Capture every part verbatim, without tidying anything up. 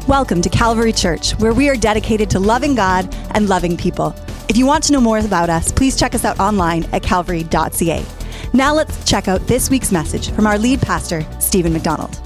Welcome to Calvary Church, where we are dedicated to loving God and loving people. If you want to know more about us, please check us out online at calvary dot c a. Now let's check out this week's message from our lead pastor, Stephen McDonald.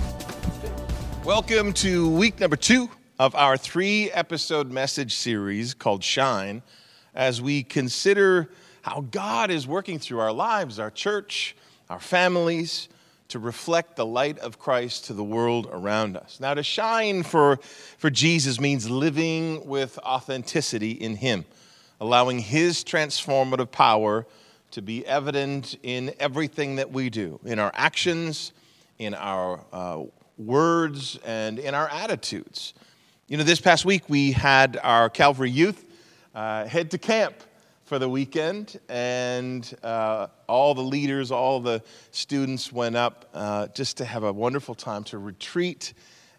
Welcome to week number two of our three-episode message series called Shine, as we consider how God is working through our lives, our church, our families, to reflect the light of Christ to the world around us. Now, to shine for, for Jesus means living with authenticity in Him, allowing His transformative power to be evident in everything that we do, in our actions, in our uh, words, and in our attitudes. You know, this past week we had our Calvary youth uh, head to camp for the weekend, and uh, all the leaders, all the students went up uh, just to have a wonderful time to retreat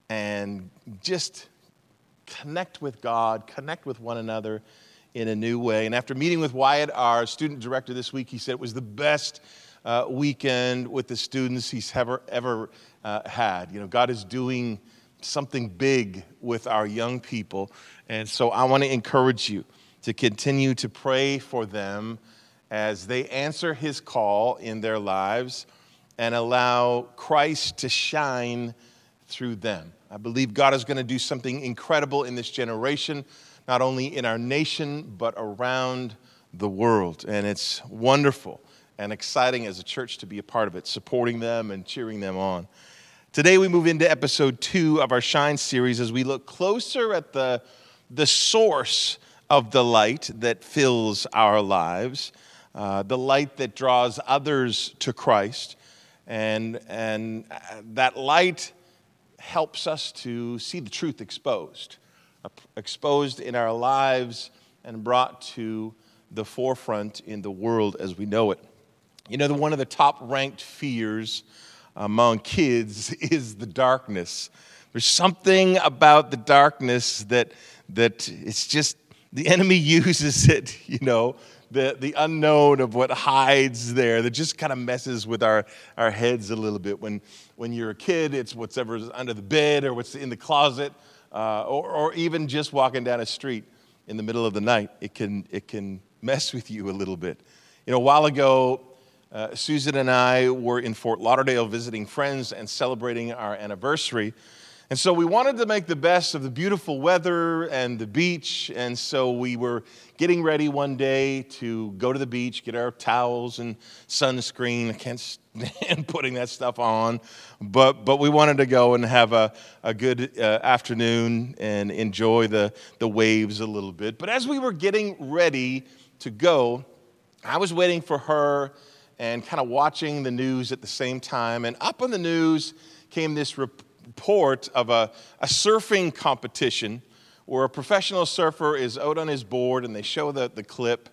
and just connect with God, connect with one another in a new way. And after meeting with Wyatt, our student director this week, he said it was the best uh, weekend with the students he's ever, ever uh, had. You know, God is doing something big with our young people, and so I want to encourage you to continue to pray for them as they answer His call in their lives and allow Christ to shine through them. I believe God is going to do something incredible in this generation, not only in our nation, but around the world. And it's wonderful and exciting as a church to be a part of it, supporting them and cheering them on. Today we move into episode two of our Shine series as we look closer at the, the source of the light that fills our lives, uh, the light that draws others to Christ. And, and that light helps us to see the truth exposed, uh, exposed in our lives and brought to the forefront in the world as we know it. You know, the, one of the top-ranked fears among kids is the darkness. There's something about the darkness that that it's just, the enemy uses it, you know, the, the unknown of what hides there that just kind of messes with our, our heads a little bit. When when you're a kid, it's whatever's under the bed or what's in the closet, uh, or, or even just walking down a street in the middle of the night. It can it can mess with you a little bit. You know, a while ago, uh, Susan and I were in Fort Lauderdale visiting friends and celebrating our anniversary. And so we wanted to make the best of the beautiful weather and the beach, and so we were getting ready one day to go to the beach, get our towels and sunscreen. I can't stand putting that stuff on, but but we wanted to go and have a, a good uh, afternoon and enjoy the, the waves a little bit. But as we were getting ready to go, I was waiting for her and kind of watching the news at the same time, and up on the news came this report report of a, a surfing competition where a professional surfer is out on his board, and they show the, the clip,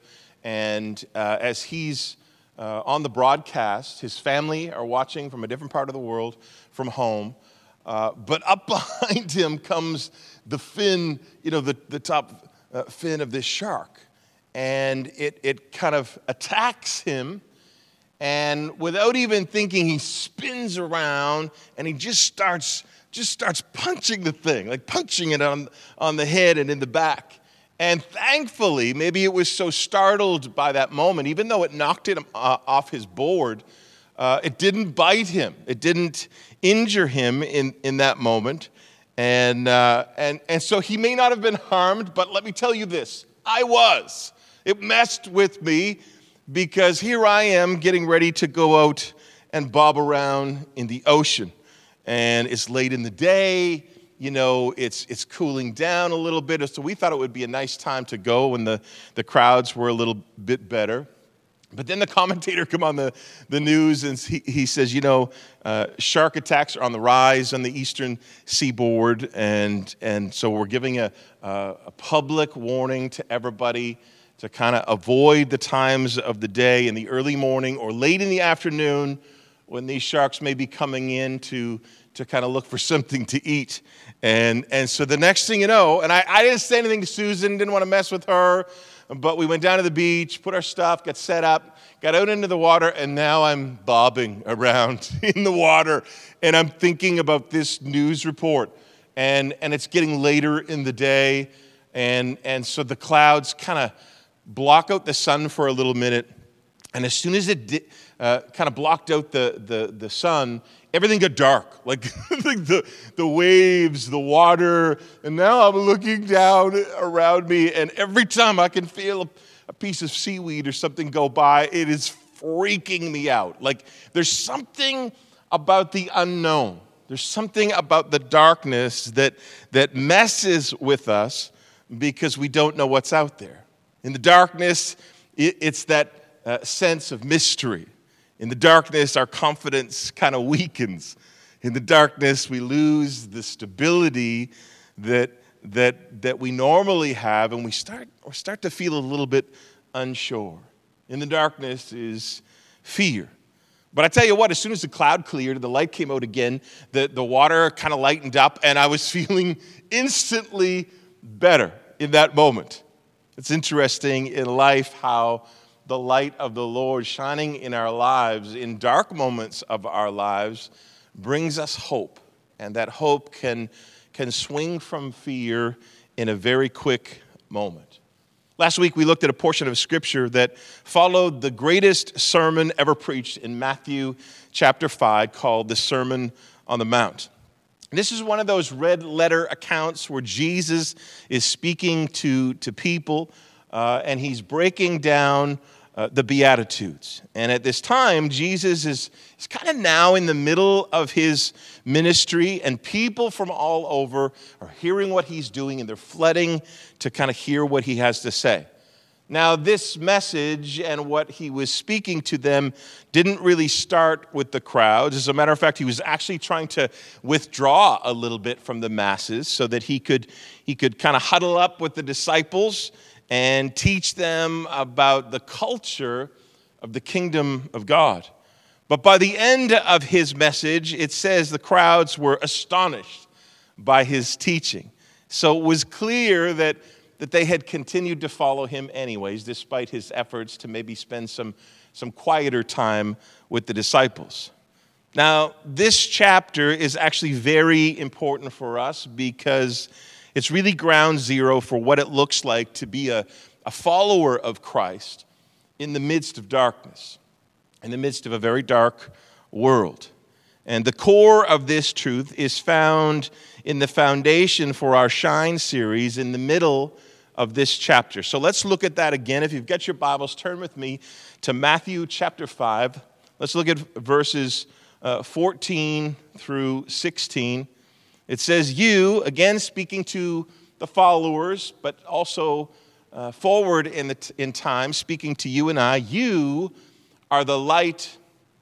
and uh, as he's uh, on the broadcast, his family are watching from a different part of the world from home, uh, but up behind him comes the fin, you know, the, the top uh, fin of this shark, and it, it kind of attacks him. And without even thinking, he spins around and he just starts just starts punching the thing, like punching it on, on the head and in the back. And thankfully, maybe it was so startled by that moment, even though it knocked him uh, off his board, uh, it didn't bite him. It didn't injure him in, in that moment. And, uh, and, and so he may not have been harmed, but let me tell you this, I was. It messed with me. Because here I am getting ready to go out and bob around in the ocean. And it's late in the day, you know, it's it's cooling down a little bit. So we thought it would be a nice time to go when the, the crowds were a little bit better. But then the commentator come on the, the news and he, he says, you know, uh, shark attacks are on the rise on the eastern seaboard. And, and so we're giving a, a, a public warning to everybody to kind of avoid the times of the day in the early morning or late in the afternoon when these sharks may be coming in to, to kind of look for something to eat. And, and so the next thing you know, and I, I didn't say anything to Susan, didn't want to mess with her, but we went down to the beach, put our stuff, got set up, got out into the water, and now I'm bobbing around in the water, and I'm thinking about this news report. and, and it's getting later in the day, and, and so the clouds kind of block out the sun for a little minute, and as soon as it di- uh, kind of blocked out the, the, the sun, everything got dark, like the, the waves, the water, and now I'm looking down around me, and every time I can feel a, a piece of seaweed or something go by, it is freaking me out. Like, there's something about the unknown. There's something about the darkness that, that messes with us because we don't know what's out there. In the darkness, it, it's that uh, sense of mystery. In the darkness, our confidence kind of weakens. In the darkness, we lose the stability that, that, that we normally have, and we start, we start to feel a little bit unsure. In the darkness is fear. But I tell you what, as soon as the cloud cleared and the light came out again, the, the water kind of lightened up, and I was feeling instantly better in that moment. It's interesting in life how the light of the Lord shining in our lives, in dark moments of our lives, brings us hope. And that hope can, can swing from fear in a very quick moment. Last week, we looked at a portion of Scripture that followed the greatest sermon ever preached in Matthew chapter five, called the Sermon on the Mount. And this is one of those red letter accounts where Jesus is speaking to, to people, uh, and he's breaking down uh, the Beatitudes. And at this time, Jesus is, is kind of now in the middle of his ministry, and people from all over are hearing what he's doing, and they're flooding to kind of hear what he has to say. Now, this message and what he was speaking to them didn't really start with the crowds. As a matter of fact, he was actually trying to withdraw a little bit from the masses so that he could, he could kind of huddle up with the disciples and teach them about the culture of the kingdom of God. But by the end of his message, it says the crowds were astonished by his teaching. So it was clear that, that they had continued to follow him anyways, despite his efforts to maybe spend some, some quieter time with the disciples. Now, this chapter is actually very important for us because it's really ground zero for what it looks like to be a, a follower of Christ in the midst of darkness, in the midst of a very dark world. And the core of this truth is found in the foundation for our Shine series in the middle of this chapter. So let's look at that again. If you've got your Bibles, turn with me to Matthew chapter five. Let's look at verses uh, fourteen through sixteen. It says, you, again speaking to the followers, but also uh, forward in, the t- in time, speaking to you and I, you are the light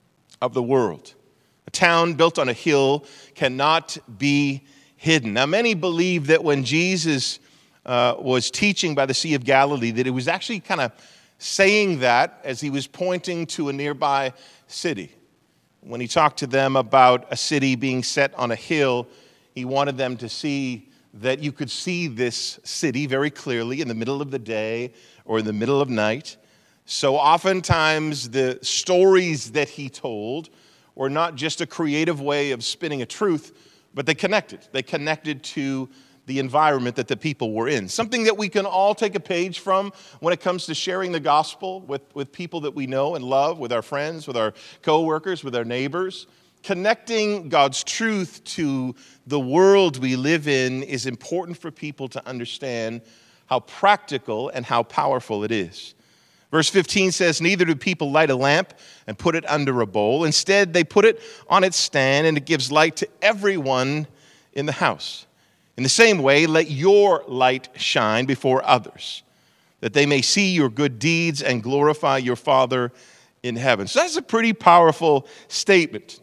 of the world. A town built on a hill cannot be hidden. Now, many believe that when Jesus uh, was teaching by the Sea of Galilee, that it was actually kind of saying that as he was pointing to a nearby city. When he talked to them about a city being set on a hill, he wanted them to see that you could see this city very clearly in the middle of the day or in the middle of night. So oftentimes the stories that he told were not just a creative way of spinning a truth, but they connected. They connected to the environment that the people were in. Something that we can all take a page from when it comes to sharing the gospel with, with people that we know and love, with our friends, with our coworkers, with our neighbors. Connecting God's truth to the world we live in is important for people to understand how practical and how powerful it is. Verse fifteen says, neither do people light a lamp and put it under a bowl. Instead, they put it on its stand, and it gives light to everyone in the house. In the same way, let your light shine before others, that they may see your good deeds and glorify your Father in heaven. So that's a pretty powerful statement.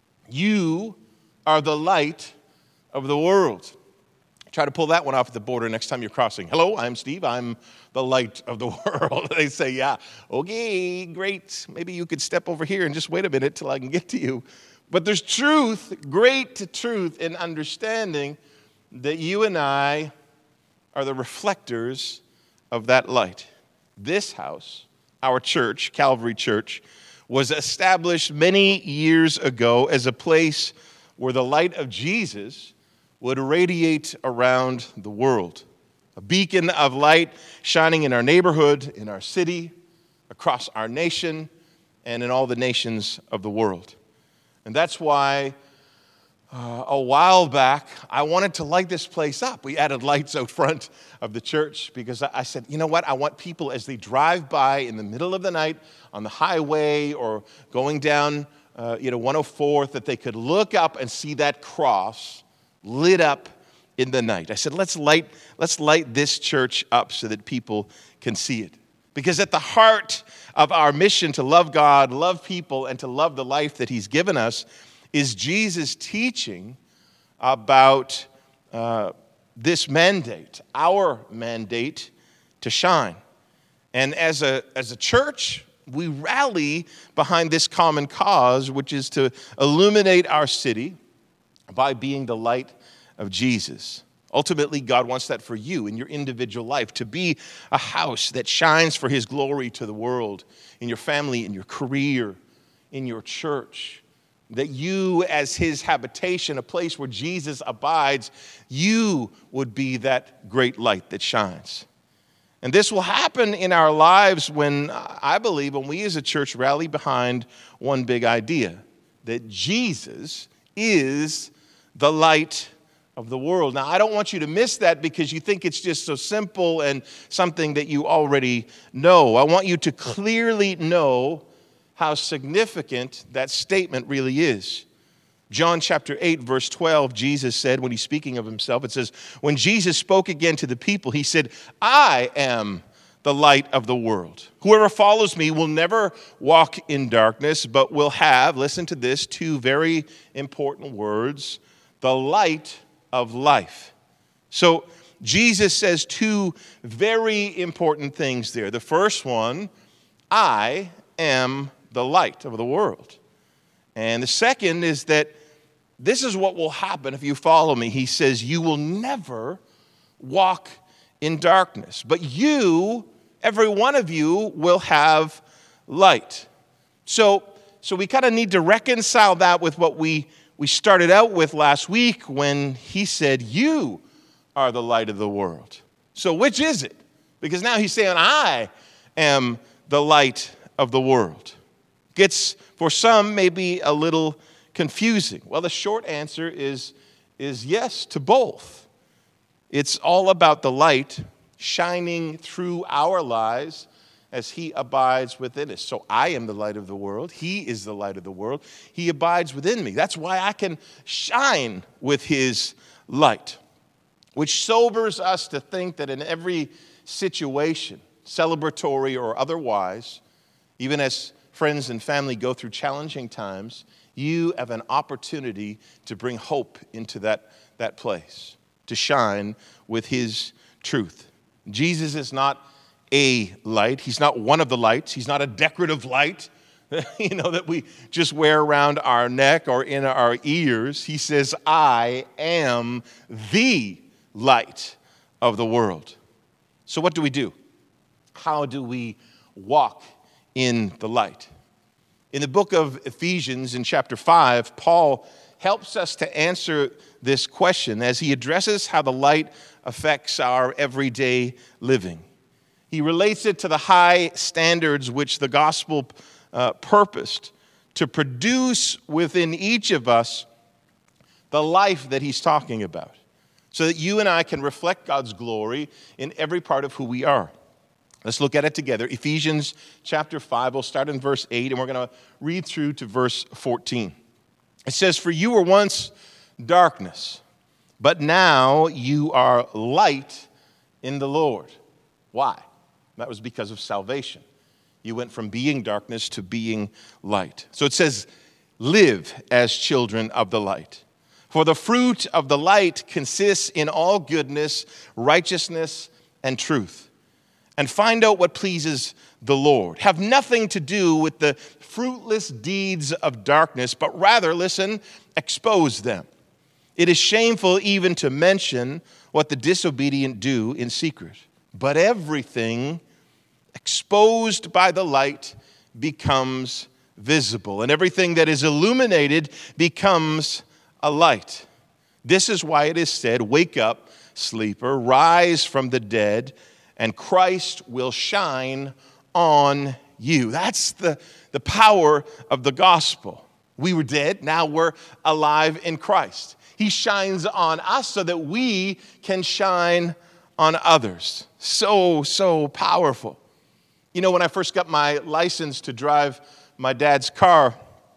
You are the light of the world. Try to pull that one off at the border next time you're crossing. Hello, I'm Steve. I'm the light of the world. They say, yeah, okay, great. Maybe you could step over here and just wait a minute till I can get to you. But there's truth, great truth in understanding that you and I are the reflectors of that light. This house, our church, Calvary Church, was established many years ago as a place where the light of Jesus would radiate around the world. A beacon of light shining in our neighborhood, in our city, across our nation, and in all the nations of the world. And that's why uh, a while back, I wanted to light this place up. We added lights out front of the church because I said, you know what? I want people as they drive by in the middle of the night on the highway or going down uh, you know, one oh fourth, that they could look up and see that cross lit up in the night. I said, let's light, let's light this church up so that people can see it. Because at the heart of our mission to love God, love people, and to love the life that he's given us is Jesus' teaching about uh, this mandate, our mandate to shine. And as a, as a church, we rally behind this common cause, which is to illuminate our city by being the light of Jesus. Ultimately, God wants that for you in your individual life, to be a house that shines for his glory to the world, in your family, in your career, in your church. That you, as his habitation, a place where Jesus abides, you would be that great light that shines. And this will happen in our lives when, I believe, when we as a church rally behind one big idea, that Jesus is the light of the world. Now, I don't want you to miss that because you think it's just so simple and something that you already know. I want you to clearly know how significant that statement really is. John chapter eight, verse twelve, Jesus said, when he's speaking of himself, it says, when Jesus spoke again to the people, he said, I am the light of the world. Whoever follows me will never walk in darkness, but will have, listen to this, two very important words, the light of life. So Jesus says two very important things there. The first one, I am the light of the world. And the second is that this is what will happen if you follow me. He says, you will never walk in darkness, but you, every one of you, will have light. So, so we kind of need to reconcile that with what we, we started out with last week when he said, you are the light of the world. So which is it? Because now he's saying, I am the light of the world. Gets, for some, maybe a little confusing. Well, the short answer is, is yes to both. It's all about the light shining through our lives as he abides within us. So I am the light of the world. He is the light of the world. He abides within me. That's why I can shine with his light, which sobers us to think that in every situation, celebratory or otherwise, even as friends and family go through challenging times, you have an opportunity to bring hope into that, that place, to shine with his truth. Jesus is not a light. He's not one of the lights. He's not a decorative light, you know, that we just wear around our neck or in our ears. He says, I am the light of the world. So what do we do? How do we walk in the light? In the book of Ephesians, in chapter five, Paul helps us to answer this question as he addresses how the light affects our everyday living. He relates it to the high standards which the gospel uh, purposed to produce within each of us the life that he's talking about, so that you and I can reflect God's glory in every part of who we are. Let's look at it together. Ephesians chapter five, we'll start in verse eight, and we're going to read through to verse fourteen. It says, for you were once darkness, but now you are light in the Lord. Why? That was because of salvation. You went from being darkness to being light. So it says, live as children of the light. For the fruit of the light consists in all goodness, righteousness, and truth. And find out what pleases the Lord. Have nothing to do with the fruitless deeds of darkness, but rather, listen, expose them. It is shameful even to mention what the disobedient do in secret. But everything exposed by the light becomes visible, and everything that is illuminated becomes a light. This is why it is said, wake up, sleeper, rise from the dead, and Christ will shine on you. That's the, the power of the gospel. We were dead, now we're alive in Christ. He shines on us so that we can shine on others. So, so powerful. You know, when I first got my license to drive my dad's car,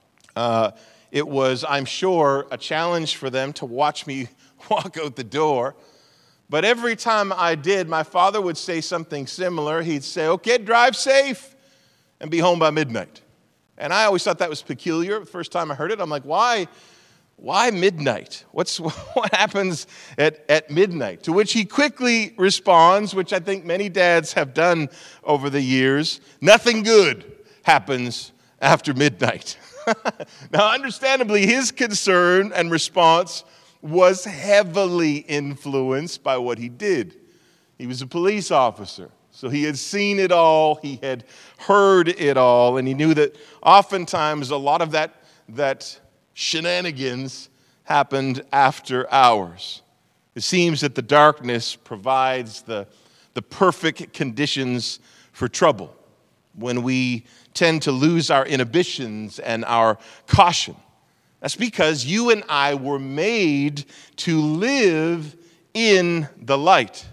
uh, it was, I'm sure, a challenge for them to watch me walk out the door. But every time I did, my father would say something similar. He'd say, okay, drive safe and be home by midnight. And I always thought that was peculiar. The first time I heard it, I'm like, why, why midnight? What's what happens at, at midnight? To which he quickly responds, which I think many dads have done over the years, nothing good happens after midnight. Now, understandably, his concern and response was heavily influenced by what he did. He was a police officer. So he had seen it all, he had heard it all, and he knew that oftentimes a lot of that, that shenanigans happened after hours. It seems that the darkness provides the, the perfect conditions for trouble when we tend to lose our inhibitions and our caution. That's because you and I were made to live in the light.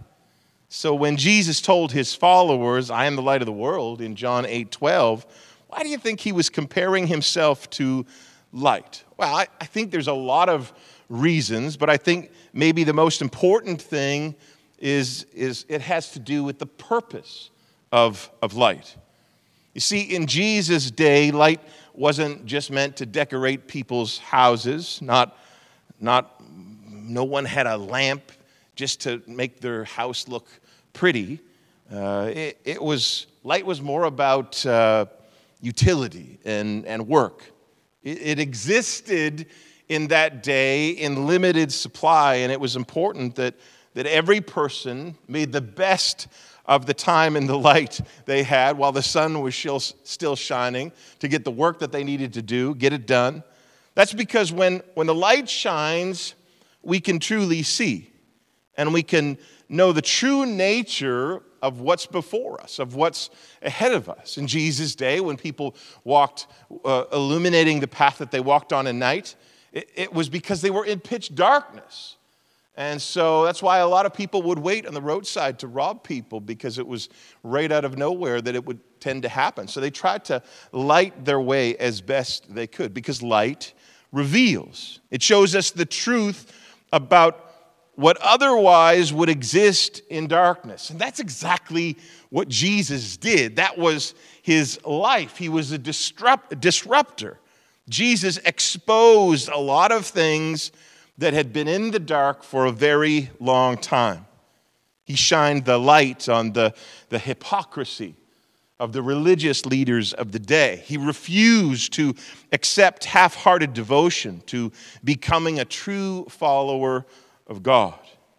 So when Jesus told his followers, I am the light of the world, in John eight twelve, why do you think he was comparing himself to light? Well, I, I think there's a lot of reasons, but I think maybe the most important thing is, is it has to do with the purpose of, of light. You see, in Jesus' day, light wasn't just meant to decorate people's houses. Not, not, no one had a lamp just to make their house look pretty. Uh, it, it was light was more about uh, utility and, and work. It, it existed in that day in limited supply, and it was important that, that every person made the best of the time and the light they had while the sun was still shining to get the work that they needed to do, get it done. That's because when, when the light shines, we can truly see. And we can know the true nature of what's before us, of what's ahead of us. In Jesus' day, when people walked, uh, illuminating the path that they walked on at night, it, it was because they were in pitch darkness. And so that's why a lot of people would wait on the roadside to rob people, because it was right out of nowhere that it would tend to happen. So they tried to light their way as best they could, because light reveals. It shows us the truth about what otherwise would exist in darkness. And that's exactly what Jesus did. That was his life. He was a disrupt, disruptor. Jesus exposed a lot of things that had been in the dark for a very long time. He shined the light on the, the hypocrisy of the religious leaders of the day. He refused to accept half-hearted devotion to becoming a true follower of God.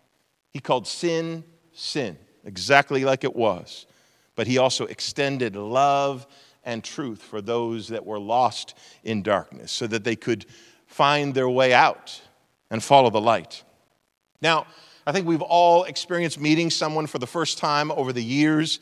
He called sin, sin, exactly like it was. But he also extended love and truth for those that were lost in darkness, so that they could find their way out and follow the light. Now, I think we've all experienced meeting someone for the first time over the years,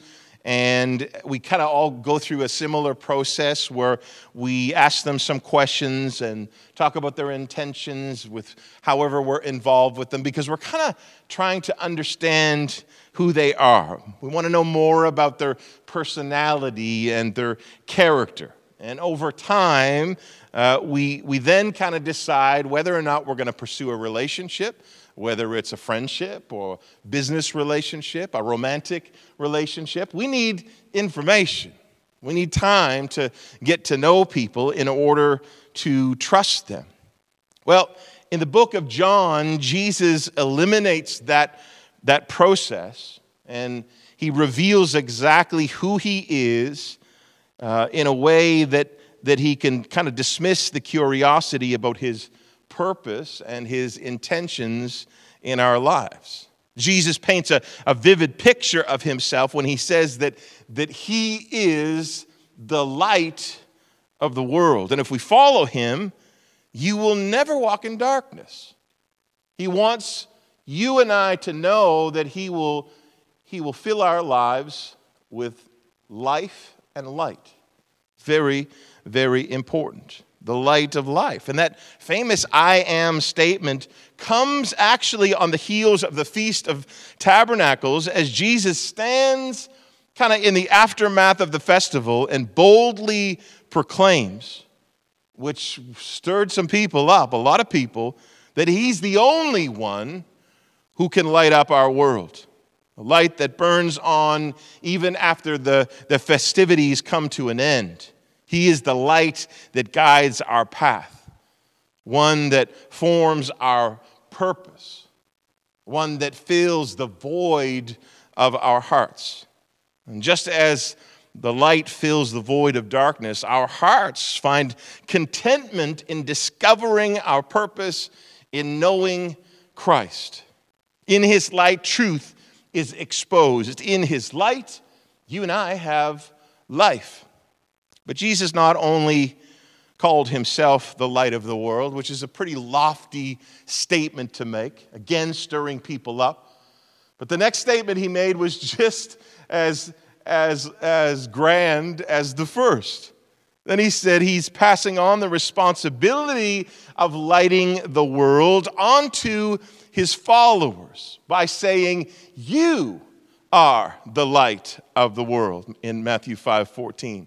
and we kind of all go through a similar process where we ask them some questions and talk about their intentions with however we're involved with them, because we're kind of trying to understand who they are. We want to know more about their personality and their character. And over time, uh, we, we then kind of decide whether or not we're going to pursue a relationship, whether it's a friendship or business relationship, a romantic relationship. We need information. We need time to get to know people in order to trust them. Well, in the book of John, Jesus eliminates that, that process, and he reveals exactly who he is uh, in a way that, that he can kind of dismiss the curiosity about his purpose and his intentions in our lives. Jesus paints a, a vivid picture of himself when he says that, that he is the light of the world. And if we follow him, you will never walk in darkness. He wants you and I to know that he will, he will fill our lives with life and light. Very, very important. The light of life. And that famous I am statement comes actually on the heels of the Feast of Tabernacles as Jesus stands kind of in the aftermath of the festival and boldly proclaims, which stirred some people up, a lot of people, that he's the only one who can light up our world. A light that burns on even after the, the festivities come to an end. He is the light that guides our path, one that forms our purpose, one that fills the void of our hearts. And just as the light fills the void of darkness, our hearts find contentment in discovering our purpose in knowing Christ. In his light, truth is exposed. In his light, you and I have life. But Jesus not only called himself the light of the world, which is a pretty lofty statement to make, again stirring people up, but the next statement he made was just as, as, as grand as the first. Then he said he's passing on the responsibility of lighting the world onto his followers by saying, you are the light of the world, in Matthew five fourteen.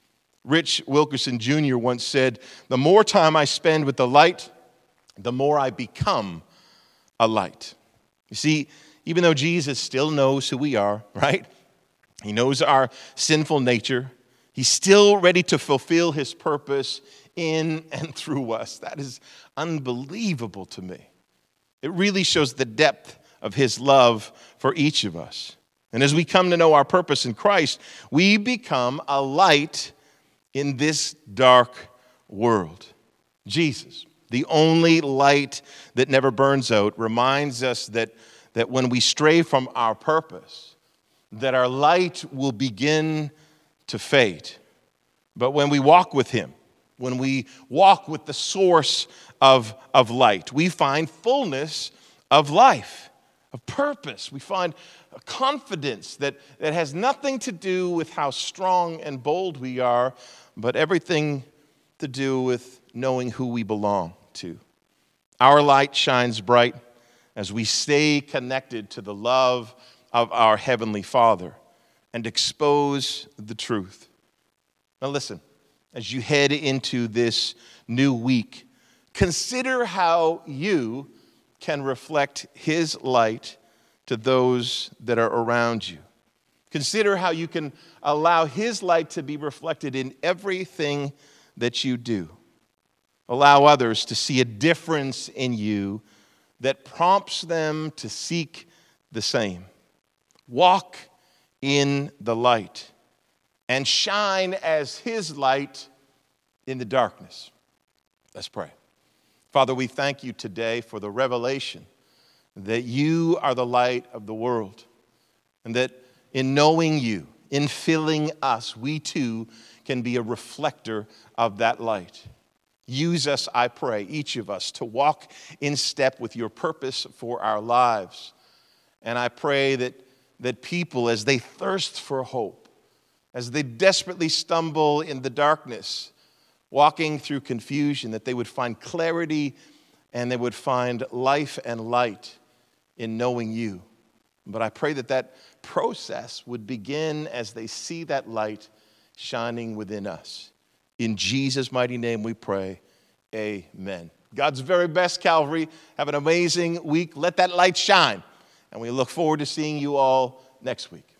Rich Wilkerson Junior once said, the more time I spend with the light, the more I become a light. You see, even though Jesus still knows who we are, right? He knows our sinful nature. He's still ready to fulfill his purpose in and through us. That is unbelievable to me. It really shows the depth of his love for each of us. And as we come to know our purpose in Christ, we become a light in this dark world. Jesus, the only light that never burns out, reminds us that, that when we stray from our purpose, that our light will begin to fade. But when we walk with him, when we walk with the source of, of light, we find fullness of life, of purpose. We find a confidence that, that has nothing to do with how strong and bold we are, but everything to do with knowing who we belong to. Our light shines bright as we stay connected to the love of our Heavenly Father and expose the truth. Now listen, as you head into this new week, consider how you can reflect his light to those that are around you. Consider how you can allow his light to be reflected in everything that you do. Allow others to see a difference in you that prompts them to seek the same. Walk in the light and shine as his light in the darkness. Let's pray. Father, we thank you today for the revelation that you are the light of the world, and that in knowing you, in filling us, we too can be a reflector of that light. Use us, I pray, each of us, to walk in step with your purpose for our lives. And I pray that, that people, as they thirst for hope, as they desperately stumble in the darkness, walking through confusion, that they would find clarity and they would find life and light in knowing you. But I pray that that process would begin as they see that light shining within us. In Jesus' mighty name we pray, amen. God's very best, Calvary. Have an amazing week. Let that light shine. And we look forward to seeing you all next week.